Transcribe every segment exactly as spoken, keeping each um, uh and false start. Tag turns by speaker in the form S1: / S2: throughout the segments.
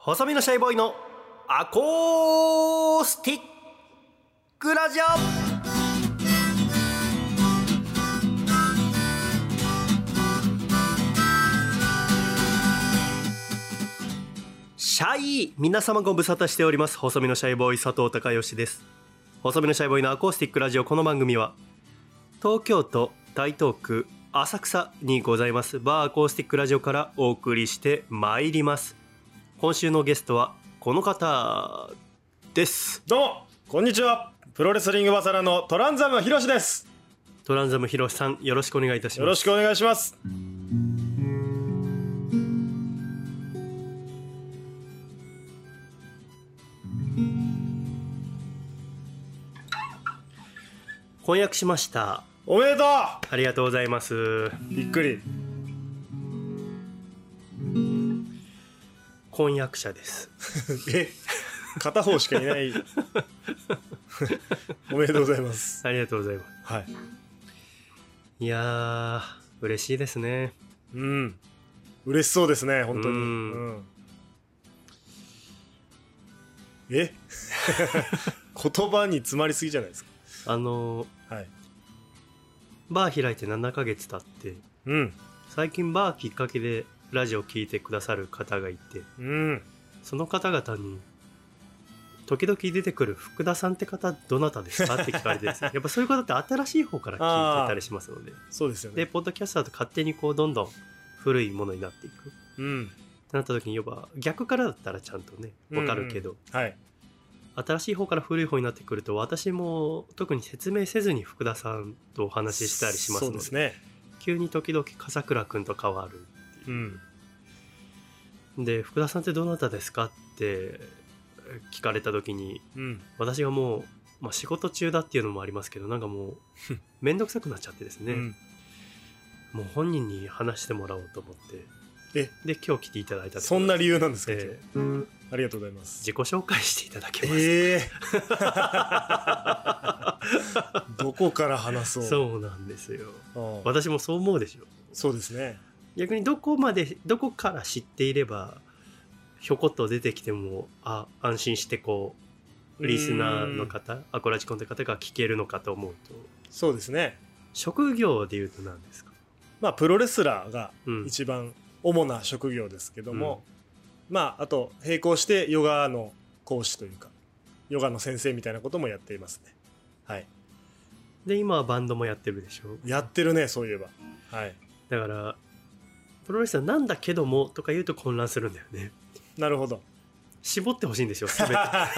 S1: 細身のシャイボーイのアコースティックラジオ。シャイ、皆様ご無沙汰しております。細身のシャイボーイ佐藤孝義です。細身のシャイボーイのアコースティックラジオ。この番組は東京都台東区浅草にございますバーアコースティックラジオからお送りしてまいります。今週のゲストはこの方です。
S2: どうもこんにちは。プロレスリングバサラのトランザムヒロシです。
S1: トランザムヒロシさん、よろしくお願いいたします。
S2: よろしくお願いします。
S1: 婚約しました。
S2: おめでとう。
S1: ありがとうございます。
S2: びっくり。
S1: 婚約者です
S2: え、片方しかいないおめでとうございます。
S1: ありがとうございます。
S2: はい。
S1: いやー、嬉しいですね。
S2: うん、嬉しそうですね、本当に。うん、うん、え言葉に詰まりすぎじゃないですか。
S1: あのー
S2: はい、
S1: バー開いてななかげつ経って、
S2: うん、
S1: 最近バーきっかけでラジオ聞いてくださる方がいて、
S2: うん、
S1: その方々に時々出てくる福田さんって方どなたですかって聞かれてですねやっぱそういう方って新しい方から聞いてたりしますので。
S2: そうですよね。
S1: でポッドキャスターと勝手にこうどんどん古いものになっていく、
S2: うん、
S1: ってなった時に、要は逆からだったらちゃんとね分かるけど、
S2: うんうん、はい、
S1: 新しい方から古い方になってくると、私も特に説明せずに福田さんとお話ししたりしますので、
S2: そうですね、
S1: 急に時々笠倉くんと変わるっていう、うん、で福田さんってどなたですかって聞かれた時に、うん、私がもう、まあ、仕事中だっていうのもありますけど、なんかもうめんどくさくなっちゃってですね、うん、もう本人に話してもらおうと思って、えで今日来ていただいた。
S2: そんな理由なんですか。えー、
S1: うん、
S2: ありがとうございます。
S1: 自己紹介していただけますか。
S2: えー、どこから話そう。
S1: そうなんですよ。私もそう思うでしょ。
S2: そうですね。
S1: 逆にどこまでどこから知っていればひょこっと出てきてもあ安心してこうリスナーの方、アコラジコンって方が聞けるのかと思うと。
S2: そうですね。
S1: 職業でいうと何ですか。
S2: まあプロレスラーが一番主な職業ですけども、うん、まああと並行してヨガの講師というかヨガの先生みたいなこともやっていますね。はい。
S1: で今はバンドもやってるでしょ。
S2: やってるね、そういえば。はい。
S1: だからプロレスラーなんだけどもとか言うと混乱するんだよね。
S2: なるほど。
S1: 絞ってほしいんですよ、すべて。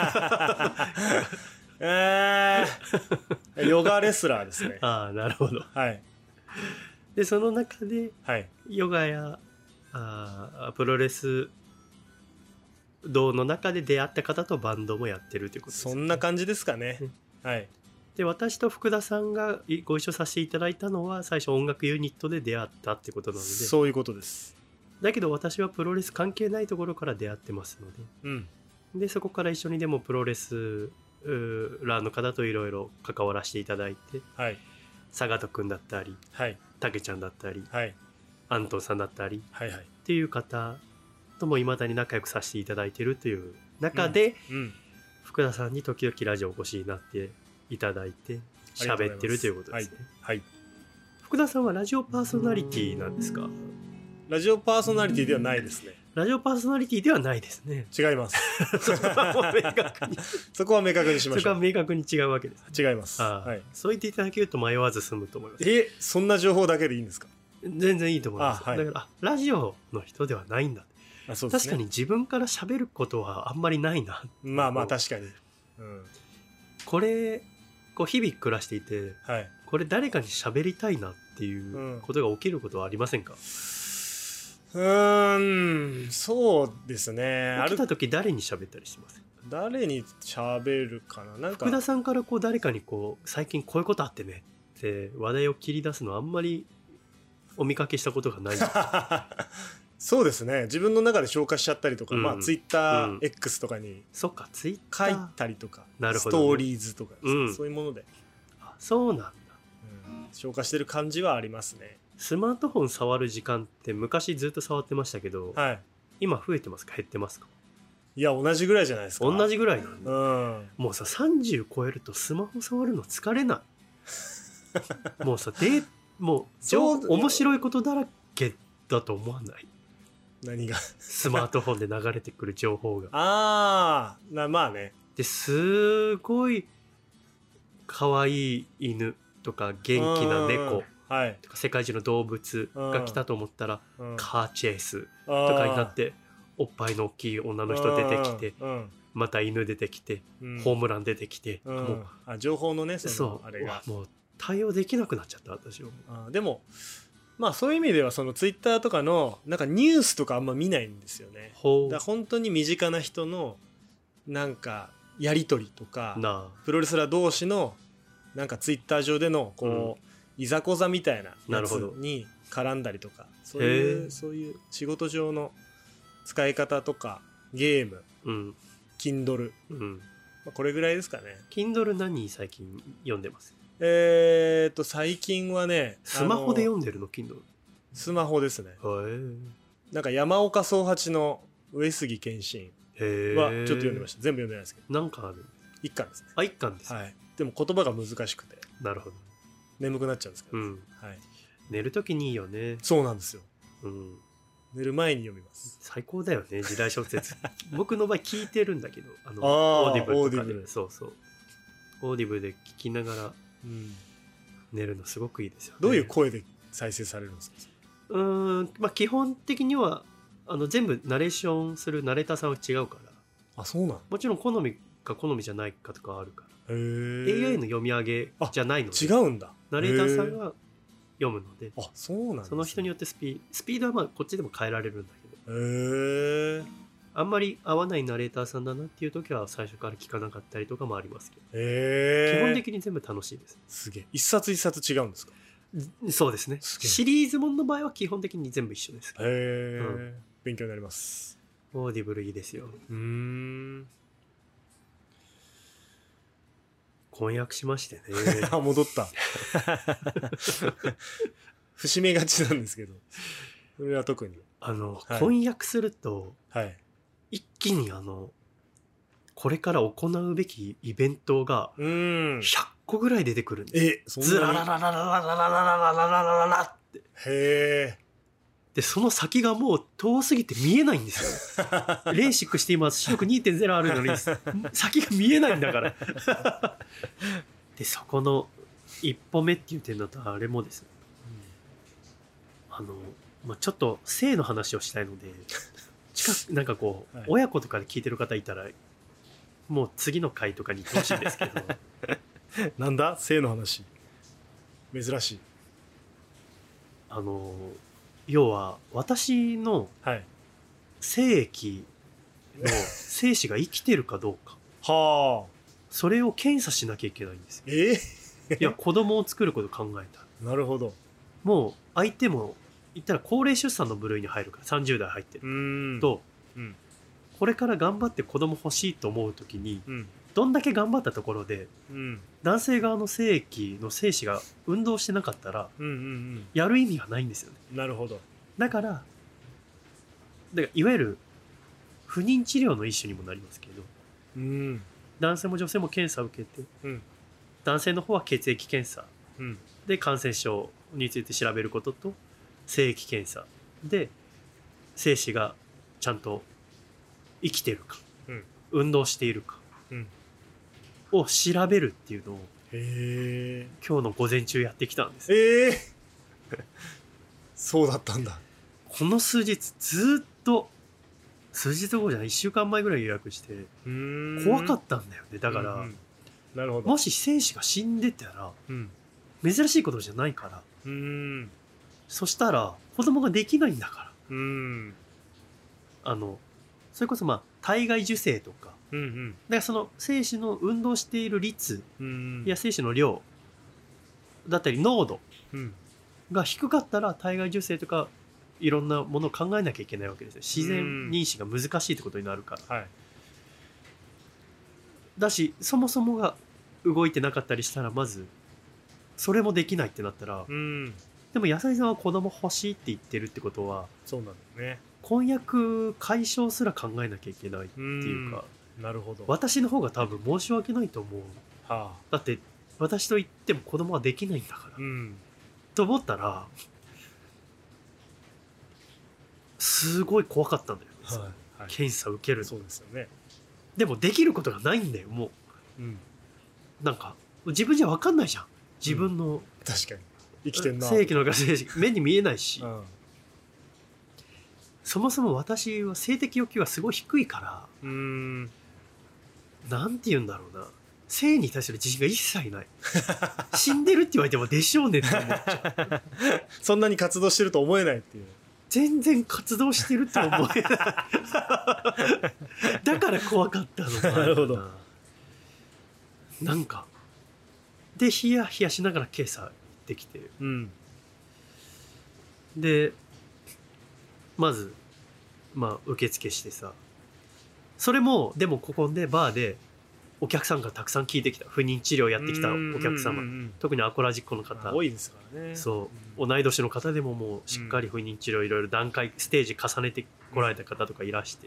S2: えー、ヨガレスラーですね。
S1: ああ、なるほど。
S2: はい。
S1: でその中で、
S2: はい、
S1: ヨガやあプロレス道の中で出会った方とバンドもやってるということですね。
S2: そんな感じですかね。はい。
S1: で私と福田さんがご一緒させていただいたのは最初音楽ユニットで出会ったってことなので。
S2: そういうことです。
S1: だけど私はプロレス関係ないところから出会ってますので、うん、でそこから一緒にでもプロレスラーの方といろいろ関わらせていただいて、はい、坂戸くんだったり、はい、たけちゃんだったり、はい、アントンさんだったり、はいはい、っていう方ともいまだに仲良くさせていただいているという中で、うんうん、福田さんに時々ラジオお越しになっていただいて喋ってるということですね。はいはい、福田さんはラジオパーソナリティなんですか。
S2: ラジオパーソナリティではないですね。
S1: ラジオパーソナリティではないですね。
S2: 違います。
S1: そこは明確に
S2: そこは明確にしましょう。
S1: そこは明確に違うわけです、
S2: ね。違います。
S1: はい、そう言っていただけると迷わず済むと思います。
S2: え、そんな情報だけでいいんですか。
S1: 全然いいと思います。
S2: あ、はい、
S1: だからあラジオの人ではないんだ。あ、そうですね、確かに自分から喋ることはあんまりないな。
S2: まあまあ確かに。うん、こ
S1: れこう日々暮らしていて、はい、これ誰かに喋りたいなっていうことが起きることはありませんか。うん
S2: うーん、そうですね。
S1: 起きた時誰に喋ったりします。
S2: 誰に喋るかな。なんか
S1: 福田さんからこう誰かにこう最近こういうことあってねって話題を切り出すのはあんまりお見かけしたことがない。
S2: そうですね。自分の中で消化しちゃったりとか、うん、まあツイッター X とかに
S1: そっかツイッター
S2: 書いたりとか、
S1: なるほどね、
S2: ストーリーズとか、うん、そういうもので。
S1: あ、そうなんだ、
S2: うん。消化してる感じはありますね。
S1: スマートフォン触る時間って昔ずっと触ってましたけど、はい、今増えてますか減ってますか。
S2: いや同じぐらいじゃないですか。
S1: 同じぐらいなんだ、
S2: うん、
S1: もうささんじゅう超えるとスマホ触るの疲れないもうさでもう情面白いことだらけだと思わない？
S2: 何が
S1: スマートフォンで流れてくる情報が
S2: ああまあね。
S1: ですごい可愛い犬とか元気な猫とか世界中の動物が来たと思ったらカーチェイスとかになっておっぱいの大きい女の人出てきてまた犬出てきてホームラン出てきて、もう
S2: あ情報のねそのあれが
S1: もう対応できなくなっちゃった私は。
S2: あでもまあそういう意味ではそのツイッターとかのなんかニュースとかあんま見ないんですよね。だから本当に身近な人のなんかやり取りとかプロレスラー同士のなんかツイッター上でのこういざこざみたいなやつに絡んだりとか、そういうそういう仕事上の使い方とかゲーム、うん、Kindle、うんまあ、これぐらいですかね。
S1: Kindle 何最近読んでます？
S2: えーっと最近はね
S1: スマホで読んでるの Kindle？
S2: スマホですね。なんか山岡宗八の上杉謙信はちょっと読んでました。全部読んでないですけど
S1: なんかある
S2: 一巻ですね。
S1: あ一巻です、
S2: はい、でも言葉が難しくて
S1: なるほど
S2: 眠くなっちゃうんですけど、うん
S1: はい、寝るときにいいよね。
S2: そうなんですよ、うん、寝る前に読みます。
S1: 最高だよね時代小説僕の場合聞いてるんだけどあのあオーディブルとかでそうそうオーディブルで聞きながら、うん、寝るのすごくいいですよね。
S2: どういう声で再生されるんですか？
S1: うーんまあ基本的にはあの全部ナレーションするナレーターさんは違うから。
S2: あそうなん。
S1: もちろん好みか好みじゃないかとかあるから。へ
S2: え
S1: エーアイ の読み上げじゃないので
S2: 違うんだ。
S1: ナレーターさんが読むので、
S2: あそうなんですね、
S1: その人によってスピスピードはまあこっちでも変えられるんだけど、
S2: へえ
S1: あんまり合わないナレーターさんだなっていう時は最初から聞かなかったりとかもありますけど、
S2: へ
S1: 基本的に全部楽しいです。
S2: すげえ。一冊一冊違うんですか？
S1: そうですね。シリーズものの場合は基本的に全部一緒です。
S2: へえ、うん、勉強になります。
S1: オーディブルいいですよ。
S2: うーん
S1: 婚約しましてね
S2: 戻った節目がちなんですけど、それは特に
S1: あの、はい、婚約すると、はい、一気にあのこれから行うべきイベントがひゃっこぐらい出てくるんです。
S2: えそんなに？
S1: ずらららららららららららららって
S2: へえ。
S1: でその先がもう遠すぎて見えないんですよレーシックして今視力 にてんゼロ あるのに先が見えないんだからでそこの一歩目っていう点だとあれもですね、うん、あの、まあ、ちょっと性の話をしたいので近くなんかこう、はい、親子とかで聞いてる方いたらもう次の回とかに行ってほしいんですけど
S2: なんだ性の話珍しい。
S1: あの要は私の精液の精子が生きてるかどうかはあそれを検査しなきゃいけないんですよ。えー、いや子供を作ることを考えた。
S2: なるほど。
S1: もう相手も言ったら高齢出産の部類に入るからさんじゅう代入ってると、うん、これから頑張って子供欲しいと思う時に、うん、どんだけ頑張ったところで、うん、男性側の精液の精子が運動してなかったら、うんうんうん、やる意味がないんですよね。
S2: なるほど。
S1: だからだからいわゆる不妊治療の一種にもなりますけど、うん、男性も女性も検査を受けて、うん、男性の方は血液検査、うん、で感染症について調べることと精液検査で精子がちゃんと生きてるか、うん、運動しているか、うん、を調べるっていうのをへ今日の午前中やってきたんです。
S2: えー、そうだったんだ。
S1: この数日ずっと数日後じゃないいっしゅうかんまえぐらい予約して怖かったんだよね。だから、うんうん、
S2: なるほど。
S1: もし精子が死んでたら、うん、珍しいことじゃないから、うん、そしたら子供ができないんだから、うん、あのそれこそまあ体外受精とか、うんうん、だからその精子の運動している率、うん、や精子の量だったり濃度が低かったら体外受精とかいろんなものを考えなきゃいけないわけですよ。自然妊娠が難しいってことになるから、はい、だしそもそもが動いてなかったりしたらまずそれもできないってなったら、うん、でも野菜さんは子供欲しいって言ってるってことは
S2: そうなんだよね。
S1: 婚約解消すら考えなきゃいけないっていうか、
S2: うん、なるほど。
S1: 私の方が多分申し訳ないと思う、はあ、だって私と言っても子供はできないんだから、うん、と思ったらすごい怖かったんだよね、はいはい、検査受ける。
S2: そうですよね。
S1: でもできることがないんだよもう、うん、なんか自分じゃ分かんないじゃん自分の、うん、
S2: 確かに生きてんな
S1: 正規の精子目に見えないし、うん、そもそも私は性的欲求はすごい低いから、うーん、なんて言うんだろうな、性に対する自信が一切ない死んでるって言われてもでしょうねって思っちゃう
S2: そんなに活動してると思えないっていう。
S1: 全然活動してると思えないだから怖かったのかな。なるほど。なんかでヒヤヒヤしながら検査行ってきて、うん、でまずまあ受付してさ、それもでもここでバーでお客さんがたくさん聞いてきた、不妊治療やってきたお客様、特にアコラジックの方
S2: 多いですからね。
S1: そう、うん、同い年の方でももうしっかり不妊治療いろいろ段階ステージ重ねてこられた方とかいらして、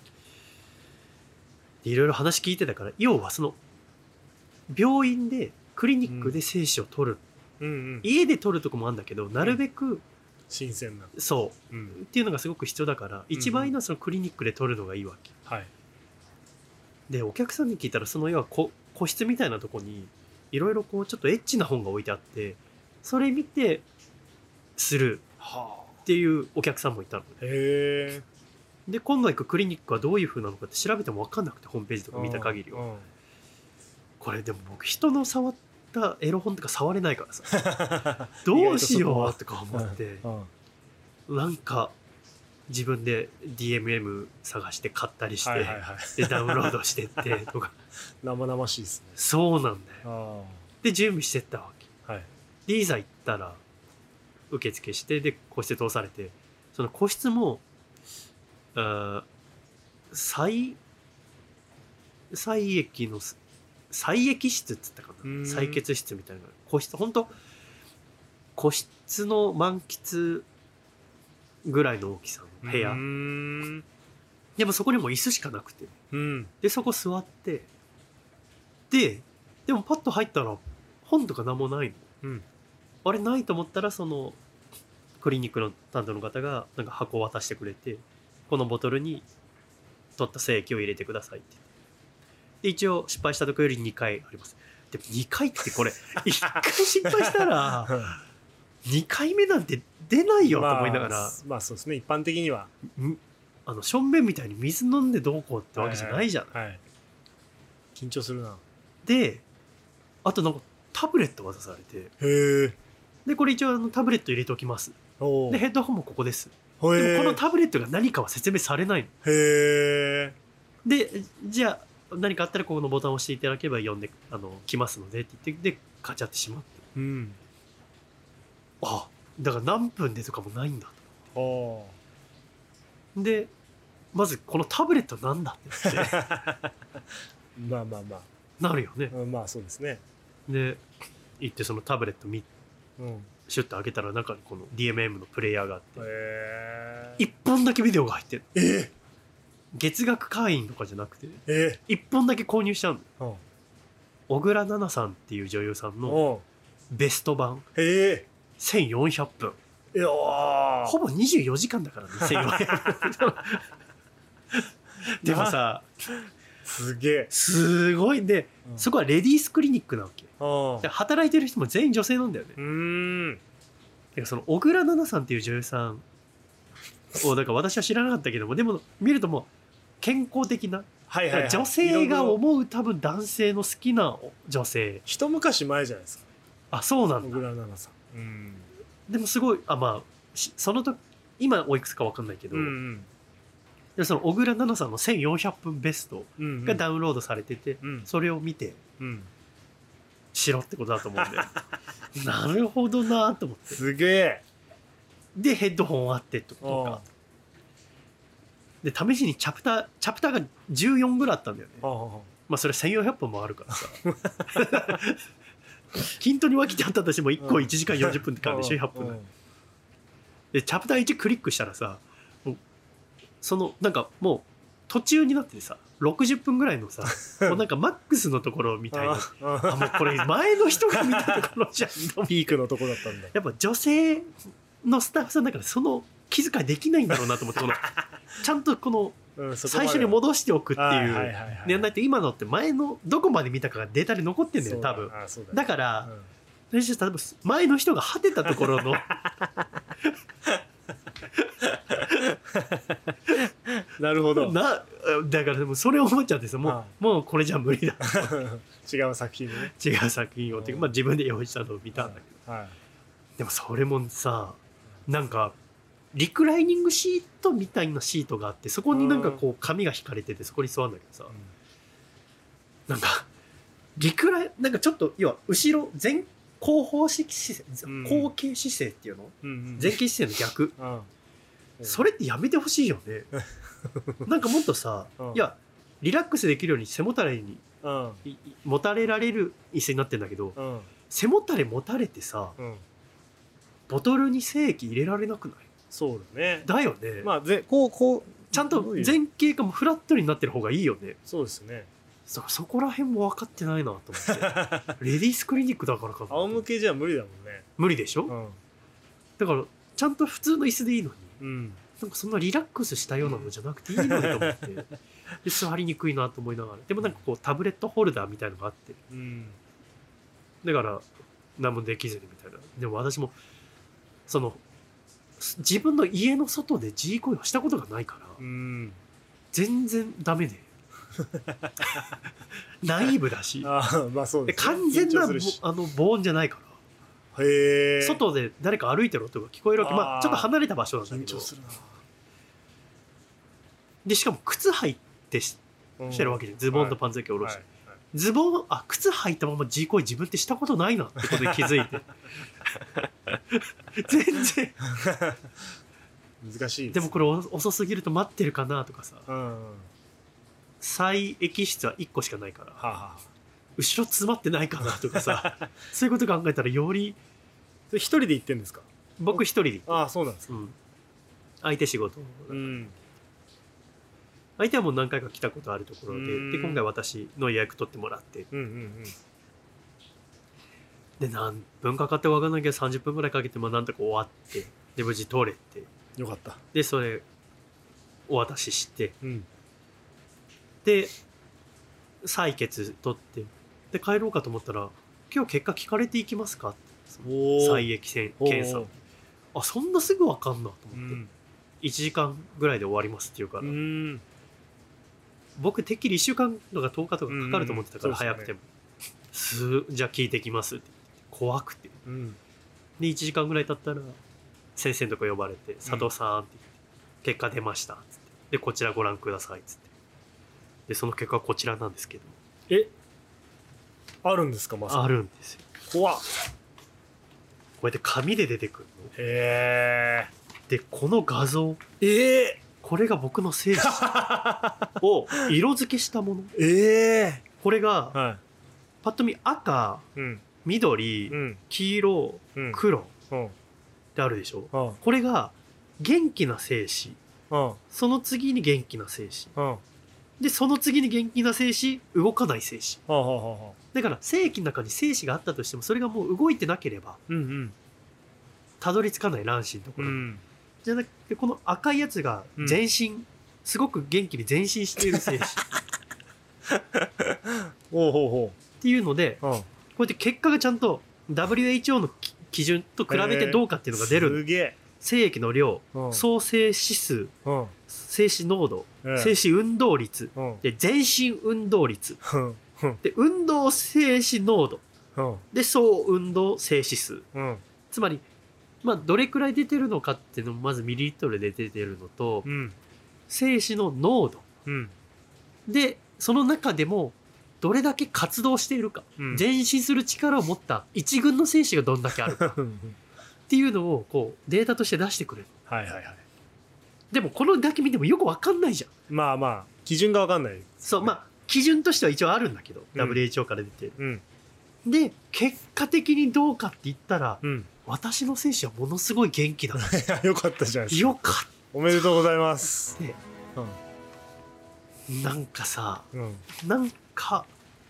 S1: いろいろ話聞いてたから、要はその病院でクリニックで精子を取る、うんうんうん、家で取るとこもあるんだけど、なるべく
S2: 新鮮な、
S1: そう、うん、っていうのがすごく必要だから、一番いいのはそのクリニックで取るのがいいわけ、はい。でお客さんに聞いたら、その要は個室みたいなとこにいろいろこうちょっとエッチな本が置いてあって、それ見てするっていうお客さんもいたの。へー。で今度行くクリニックはどういう風なのかって調べても分かんなくて、ホームページとか見た限りは、これでも僕人の触ったエロ本とか触れないからさどうしようとか思って、なんか自分で ディーエムエム 探して買ったりして、はいはいはい、でダウンロードしてってとか
S2: 生々しいですね。
S1: そうなんだよ。で準備してったわけ、はい、でいざ行ったら受付して、で個室通されて、その個室もあ採採液の採液室っつったかな、採血室みたいな個室、本当個室の満喫ぐらいの大きさの部屋でも、そこにも椅子しかなくて、うん、でそこ座って、ででもパッと入ったら本とか何もないの、うん、あれないと思ったら、そのクリニックの担当の方がなんか箱を渡してくれて、このボトルに取った精液を入れてくださいって。で一応失敗したとこよりにかいあります。でもにかいってこれいっかい失敗したらにかいめなんて出ないよと思いながら、まあ、
S2: まあそうですね、一般的には
S1: あのしょんべんみたいに水飲んでどうこうってわけじゃないじゃない、はいはいはい、
S2: 緊張するな。
S1: であとなんかタブレット渡されて、へえ。でこれ一応あのタブレット入れておきます、でヘッドホンもここです、でもこのタブレットが何かは説明されないの。へえ。でじゃあ何かあったらここのボタンを押していただければ呼んであの来ますのでって言って、でガチャってしまって、うん、あだから何分でとかもないんだと。でまずこのタブレットなんだって言って
S2: まあまあまあ
S1: なるよね、
S2: うん、まあそうですね。
S1: で行ってそのタブレット見、うん、シュッと開けたら中にこの ディーエムエム のプレイヤーがあって、へー、いっぽんだけビデオが入ってる。えー月額会員とかじゃなくて、えー、いっぽんだけ購入しちゃうの。小倉奈々さんっていう女優さんのベスト版、えー、せんよんひゃくぷん、いやほぼにじゅうよじかんだからねせんよんひゃくぷんでもさ
S2: すげえ
S1: すごいで、うん、そこはレディースクリニックなわけで、働いてる人も全員女性なんだよね。うーんでその小倉奈々さんっていう女優さんをだから私は知らなかったけども、でも見るともう健康的な、はいはいはい、女性が思う多分男性の好きな女性、
S2: 一昔前じゃないですか。
S1: あそうなんだ。
S2: 小倉奈々さん、うん、
S1: でもすごいあまあその時今おいくつか分かんないけど、うんうん、でその小倉奈々さんのせんよんひゃくぷんベストがダウンロードされてて、うんうん、それを見て、うん、しろってことだと思うんだよなるほどなと思って。
S2: すげえ。
S1: でヘッドホンあってとかで、試しにチャプターチャプターがじゅうよんぐらいあったんだよね。まあそれせんよんひゃくぷんもあるからさ均等に分けてあったとしてもいっこいちじかんよんじゅっぷんってかかるでしょ、ひゃっぷんで。チャプターいちクリックしたらさ、もうそのなんかもう途中になっててさろくじゅっぷんぐらいのさもうなんかマックスのところみたいなああもうこれ前の人が見たところじゃん
S2: ピークのところだったんだ。
S1: やっぱ女性のスタッフさんだからその気遣いできないんだろうなと思ってこのちゃんとこの最初に戻しておくっていうやんないと今のって前のどこまで見たかがデータで残ってんだよ多分 だ,、ね、だから、うん例えば前の人が果てたところの
S2: なるほど
S1: なだからでもそれを思っちゃうんですよもう、ああもうこれじゃ無理だ
S2: 違う作品ね
S1: 違う作品をっていうか、まあ、自分で用意したのを見たんだけど、はいはい、でもそれもさなんかリクライニングシートみたいなシートがあってそこになんかこう紙が引かれててそこに座るんだけどさ、うん、なんかリクライなんかちょっと要は後ろ前後方式姿勢、うん、後傾姿勢っていうの、うんうん、前傾姿勢の逆、うん、それってやめてほしいよねなんかもっとさ、うん、いやリラックスできるように背もたれに、うん、もたれられる椅子になってんだけど、うん、背もたれもたれてさ、うん、ボトルに精液入れられなくない？
S2: そうだね
S1: だよね、
S2: まあ、ぜこうこう
S1: ちゃんと前傾かもフラットになってる方がいいよね。
S2: そうですね
S1: そ, そこら辺も分かってないなと思ってレディースクリニックだからかな
S2: 仰向けじゃ無理だもんね。
S1: 無理でしょ、うん、だからちゃんと普通の椅子でいいのに、うん、なんかそんなリラックスしたようなのじゃなくていいのにと思ってで座りにくいなと思いながらでもなんかこうタブレットホルダーみたいのがあって、うん、だから何もできずにみたいな。でも私もその自分の家の外で G 行為をしたことがないから、うん、全然ダメでナイーブだし
S2: あ、まあそうですね、
S1: 完全なあの防音じゃないからへ外で誰か歩いてる音が聞こえるわけ。まあちょっと離れた場所なんだけどでしかも靴履いて し,、うん、してるわけじゃん。ズボンとパンツだけ下ろして、はいはい、ズボンあ靴履いたまま G 行為自分ってしたことないなってことに気づいて全然
S2: 難しい で,
S1: でもこれ遅すぎると待ってるかなとかさ、うん最液室はいっこしかないから、はあはあ、後ろ詰まってないかなとかさそういうこと考えたらより
S2: 一人で行ってんですか？
S1: 僕一人で行って。
S2: ああそうなんですか、うん、
S1: 相手仕事、うん、相手はもう何回か来たことあるところで、で今回私の予約取ってもらって、うんうんうん、で何分かかって分かんないけどさんじゅっぷんぐらいかけてまあなんとか終わってで無事取れて
S2: よかった。
S1: でそれお渡しして、うんで採血取ってで帰ろうかと思ったら今日結果聞かれていきますかって採液検査あそんなすぐ分かんなと思って、うん、いちじかんぐらいで終わりますって言うから、うん、僕てっきりいっしゅうかんとかとおかとかかかると思ってたから、うん、早くても、ね、すじゃあ聞いてきますって怖くて、うん、でいちじかんぐらい経ったら先生のとこ呼ばれて、うん、佐藤さんって言って結果出ましたっつってでこちらご覧くださいっつってでその結果はこちらなんですけど。
S2: えあるんですか？まさか
S1: あるんですよ。
S2: 怖っ。こ
S1: うやって紙で出てくるの。
S2: へ
S1: ーでこの画像
S2: えー、
S1: これが僕の精子を色付けしたもの。
S2: えー、
S1: これが、はい、パッと見赤、うん、緑、うん、黄色、うん、黒、うん、ってあるでしょ、うん、これが元気な精子、うん、その次に元気な精子、うんでその次に元気な精子動かない精子、はあはあはあ、だから精液の中に精子があったとしてもそれがもう動いてなければ、うんうん、たどり着かない卵子のところ、うん、じゃなくてこの赤いやつが全身、うん、すごく元気に前進している精子
S2: おうほうほう
S1: っていうので、うん、こうやって結果がちゃんと ダブリューエイチオー の基準と比べてどうかっていうのが出る。
S2: すげえ。
S1: 精液の量、うん、総精指数、うん、精子濃度、うん、精子運動率、うん、で全身運動率、うん、で運動精子濃度、うん、で総運動精子数、うん、つまり、まあ、どれくらい出てるのかっていうのもまずミリリットルで出てるのと、うん、精子の濃度、うん、でその中でもどれだけ活動しているか、うん、前進する力を持った一群の精子がどんだけあるかっていうのをこうデータとして出してくれる。
S2: はいはいはい。
S1: でもこのだけ見てもよく分かんないじゃん。
S2: まあまあ基準が分かんない、ね、
S1: そうまあ基準としては一応あるんだけど、うん、ダブリューエイチオー から出てる、うん、で結果的にどうかって言ったら、うん、私の精子はものすごい元気だ
S2: よかったじゃないですか。
S1: よかっ
S2: おめでとうございます。
S1: で、うん、なんかさ、うん、なんか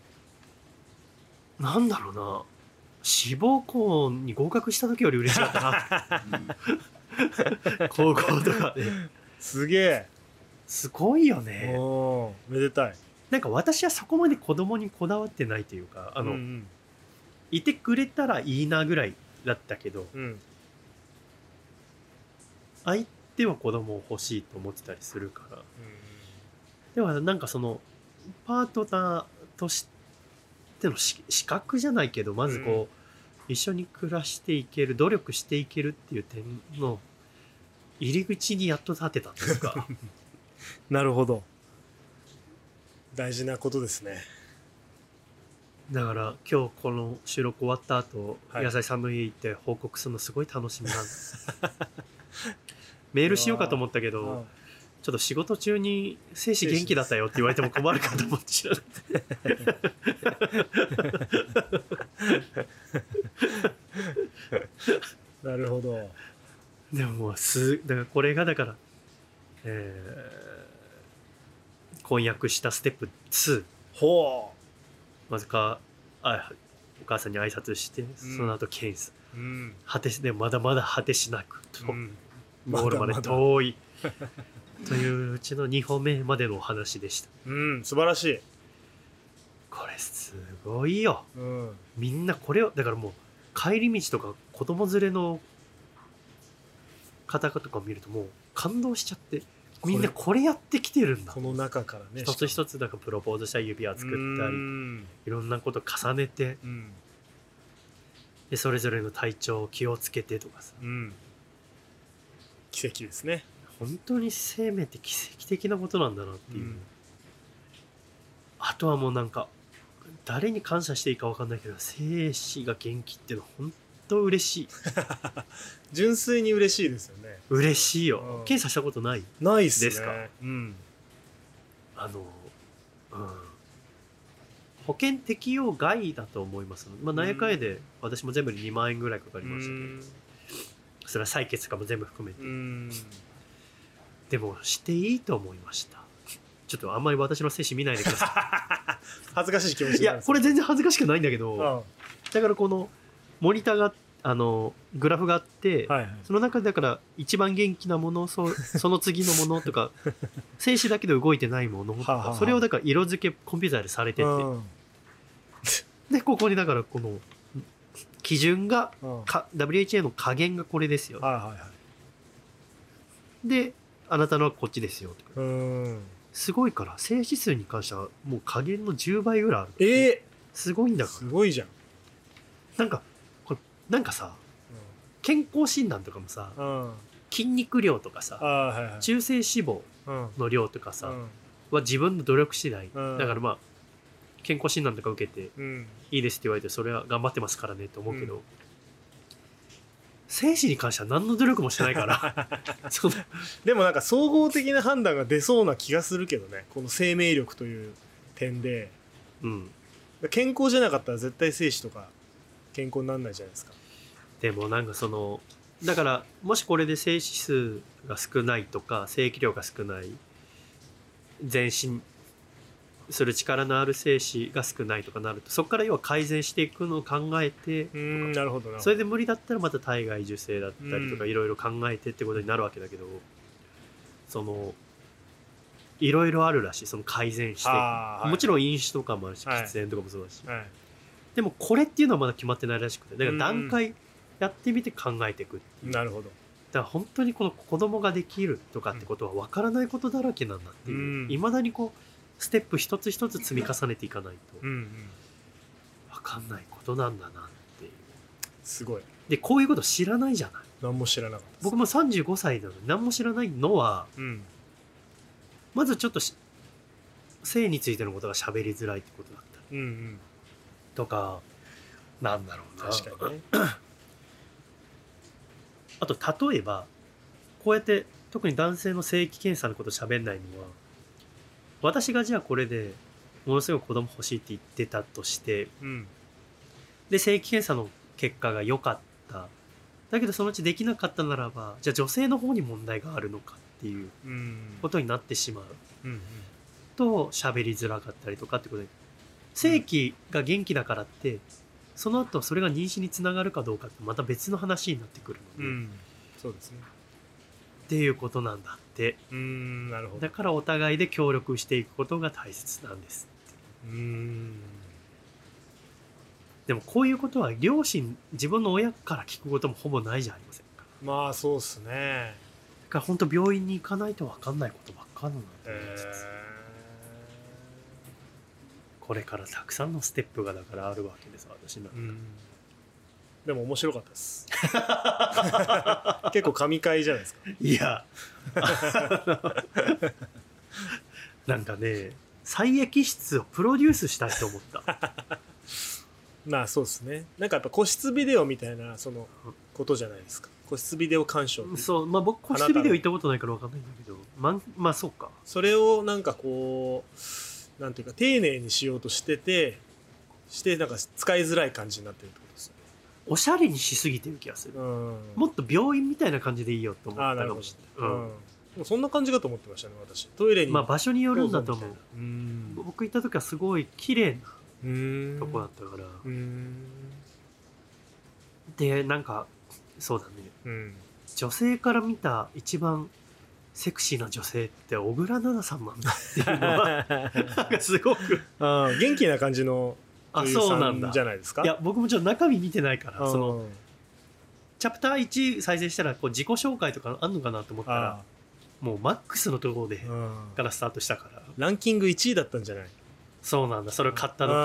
S1: なんだろうな、志望校に合格した時より嬉しかったな高校とかで。
S2: すげえ、
S1: すごいよね。
S2: おめでたい。
S1: なんか私はそこまで子供にこだわってないというか、あの、うんうん、いてくれたらいいなぐらいだったけど、うん、相手は子供を欲しいと思ってたりするから、うん、でもなんかそのパートナーとしての資格じゃないけど、まずこう、うん、一緒に暮らしていける、努力していけるっていう点の入り口にやっと立てたんですか。
S2: なるほど、大事なことですね。
S1: だから今日この収録終わった後、はい、野菜さんの家行って報告するのすごい楽しみなんです。メールしようかと思ったけど、ちょっと仕事中に精子元気だったよって言われても困るかと思って知らなく
S2: て。なるほど。
S1: でももうすだからこれがだから、えー、婚約したステップツー。ほう。まずかあお母さんに挨拶して、うん、その後検査、うん、果てでもまだまだ果てしなくと、うん、ゴールまで遠いといううちのにほんめまでのお話でした。
S2: うん、素晴らしい。
S1: これすごいよ、うん、みんなこれをだからもう帰り道とか子供連れの方とかを見るともう感動しちゃって、みんなこれやってきてるんだ。
S2: この中からね、
S1: 一つ一つだからプロポーズした指輪作ったり、いろんなこと重ねて、うん、でそれぞれの体調を気をつけてとかさ、うん、
S2: 奇跡ですね。
S1: 本当に生命って奇跡的なことなんだなっていう、うん、あとはもうなんか誰に感謝していいか分かんないけど、精子が元気っていうのは本当嬉しい。
S2: 純粋に嬉しいですよね。
S1: 嬉しいよ、うん、検査したことない
S2: ないっすね。
S1: ですか、うん、あの、うん、保険適用外だと思います。まあなんやかんやで私も全部でにまんえんぐらいかかりましたけど、うん、それは採血とかも全部含めて、うん、でもしていいと思いました。ちょっとあんまり私の精子見ないでください。
S2: 恥ずかしい気持ち。
S1: いやこれ全然恥ずかしくないんだけど、うん、だからこのモニターがあのグラフがあって、はいはい、その中でだから一番元気なもの、 そ, その次のものとか精子だけで動いてないものとかはははそれをだから色付けコンピューターでされてて、うん、でここにだからこの基準が、うん、ダブリューエイチエー の下限がこれですよ、はいはいはい、であなたのはこっちですよとか、うん、すごいから精子数に関してはもう下限のじゅうばいぐらいある。えー、すごいんだから。
S2: すごいじゃん。
S1: なんかこれなんかさ、うん、健康診断とかもさ、うん、筋肉量とかさ、はいはい、中性脂肪の量とかさ、うん、は自分の努力次第、うん、だからまあ健康診断とか受けて、うん、いいですって言われてそれは頑張ってますからねと思うけど、うん、精子に関しては何の努力もしてないからそ
S2: でもなんか総合的な判断が出そうな気がするけどね、この生命力という点で、うん、健康じゃなかったら絶対精子とか健康にならないじゃないですか。
S1: でもなんかそのだからもしこれで精子数が少ないとか精液量が少ない、前進する力のある精子が少ないとかなると、そこから要は改善していくのを考えて、
S2: うーん、なるほどな。
S1: それで無理だったらまた体外受精だったりとかいろいろ考えてってことになるわけだけど、そのいろいろあるらしい、その改善して、はい、もちろん飲酒とかもあるし、はい、喫煙とかもそうだし、はい、でもこれっていうのはまだ決まってないらしくて、だから段階やってみて考えていくっていう。
S2: なるほど。
S1: だから本当にこの子供ができるとかってことは分からないことだらけなんだっていう、いまだにこうステップ一つ一つ積み重ねていかないと分かんないことなんだなっていう。
S2: すごい。
S1: でこういうこと知らないじゃない。
S2: 何も知らなかったです。
S1: 僕もさんじゅうごさいなのに何も知らないのは、うん、まずちょっと性についてのことが喋りづらいってことだったり、うんうん、とかなんだろうな。
S2: 確かにね。
S1: あと例えばこうやって特に男性の精液検査のこと喋んないのは、私がじゃあこれでものすごく子供欲しいって言ってたとして、うん、で精液検査の結果が良かった、だけどそのうちできなかったならば、じゃあ女性の方に問題があるのかっっていうことになってしまう、うんうん、と喋りづらかったりとかってことで、性器が元気だからってその後それが妊娠につながるかどうかってまた別の話になってくるので、うん、
S2: そうですね
S1: っていうことなんだって。
S2: うーん、なるほど。
S1: だからお互いで協力していくことが大切なんですって。うーん。でもこういうことは両親、自分の親から聞くこともほぼないじゃありませんか。
S2: まあそうっすね。
S1: だから本当病院に行かないと分かんないことばっかりなんだと思います、えー、これからたくさんのステップがだからあるわけです、私なんか。うん、
S2: でも面白かったです結構神回じゃないですか。
S1: いやなんかね、採液室をプロデュースしたいと思った
S2: まあそうですね。なんかやっぱ個室ビデオみたいなそのことじゃないですか。個室ビデオ鑑賞。
S1: そう、まあ僕個室ビデオ行ったことないから分かんないんだけど、まあ、まあそうか。
S2: それをなんかこうなんていうか丁寧にしようとしててしてなんか使いづらい感じになってるってことですよね。
S1: おしゃれにしすぎてる気がする、うん、もっと病院みたいな感じでいいよと思ったかもしれない。うん、で
S2: もそんな感じかと思ってましたね私。トイレに
S1: まあ場所によるんだと思う。うん、僕行った時はすごい綺麗なとこだったから。うーんでなんかそうだね、うん、女性から見た一番セクシーな女性って小倉奈々さんなんだっていうのはなんかすごく
S2: あ元気な感じの女優さんじゃないですか。
S1: いや僕もちょっと中身見てないから、そのチャプターいち再生したらこう自己紹介とかあんのかなと思ったらもうマックスのところでからスタートしたから、
S2: ランキングいちいだったんじゃない。
S1: そうなんだ。それを買った時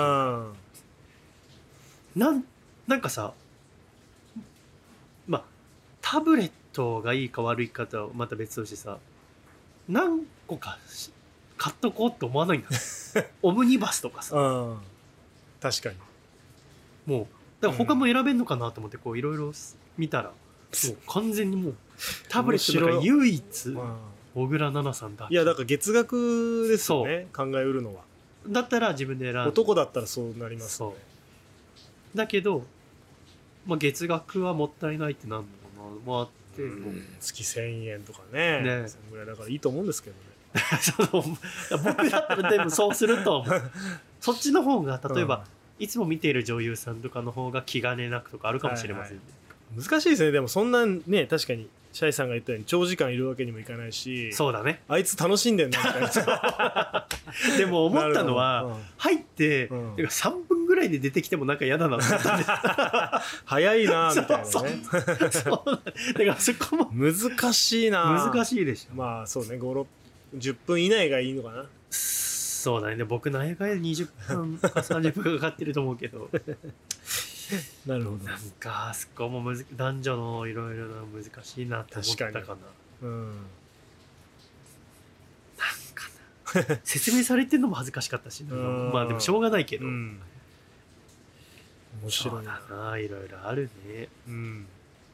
S1: なんなんかさ、まあタブレットがいいか悪いかとはまた別としてさ、何個か買っとこうって思わないんだオムニバスとかさ、うん、
S2: 確かに
S1: もうだから他も選べんのかなと思ってこういろいろ見たら、うん、もう完全にもうタブレットの中唯一小倉奈々さんだ。
S2: いやだから月額ですよね、考えうるのは。
S1: だったら自分で選んで、
S2: 男だったらそうなりますね。
S1: そうだけど、まあ、月額はもったいないってなんのかな、まあ、っても
S2: 月せんえんとかね、ねそのぐらいだからいいと思うんですけどね
S1: その僕だったらでもそうするとそっちの方が例えば、うん、いつも見ている女優さんとかの方が気兼ねなくとかあるかもしれませんね、
S2: はいはい、難しいですね。でもそんなね、確かにシャイさんが言ったように長時間いるわけにもいかないし、
S1: そうだね、
S2: あいつ楽しんでんなみたいな
S1: でも思ったのは、うん、入って、うん、さんぶんぐらいで出てきてもなんか嫌だなと思ったんです
S2: 早いなみたいなね。
S1: そうそうそうだからそこも
S2: 難しいな。
S1: 難しいでしょ。
S2: まあそうね、ご、ろく、じゅっぷん以内がいいのかな。
S1: そうだね。僕の映画でにじゅっぷんかさんじゅっぷんかかってると思うけど
S2: なるほど。
S1: なんかあそこもむず男女のいろいろな難しいなって思ったかな。確かに、うん、なんかな説明されてるのも恥ずかしかったし、まあでもしょうがないけど、うん、面白いな。そうだな、いろいろあるね。うん、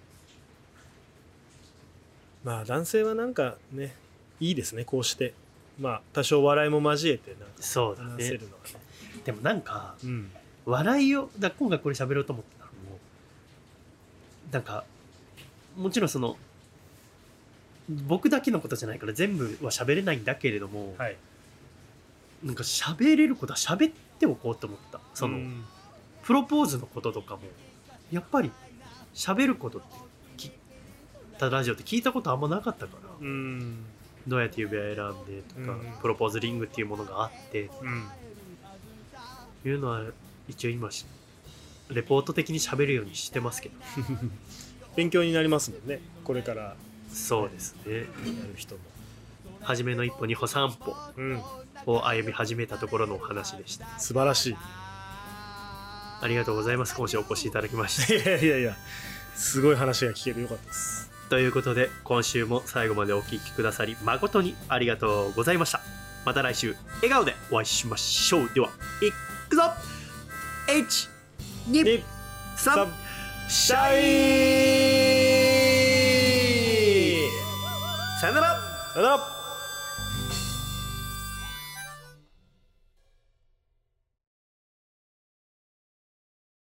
S2: まあ男性はなんかねいいですね、こうしてまあ多少笑いも交えてなんか
S1: そうだね、
S2: 話せるのはね。
S1: でもなんか、うん、笑いをだ今回これ喋ろうと思ったのもなんかもちろんその僕だけのことじゃないから全部は喋れないんだけれども、はい、なんか喋れることは喋っておこうと思った。その、うん、プロポーズのこととかもやっぱり喋ることって聞いたラジオって聞いたことあんまなかったから、うん、どうやって指輪選んでとか、うん、プロポーズリングっていうものがあって、うん、いうのは一応今レポート的に喋るようにしてますけど
S2: 勉強になりますもんね、これから。
S1: そうですね、やる
S2: 人も
S1: 初めの一歩二歩三歩を歩み始めたところのお話でした、うん、
S2: 素晴らしい。
S1: ありがとうございます。今週お越しいただきました
S2: いやいやいや、すごい話が聞けてよかったです。
S1: ということで今週も最後までお聞きくださり誠にありがとうございました。また来週笑顔でお会いしましょう。ではいくぞ、いちにさんシャイ。さよなら。
S2: さよなら。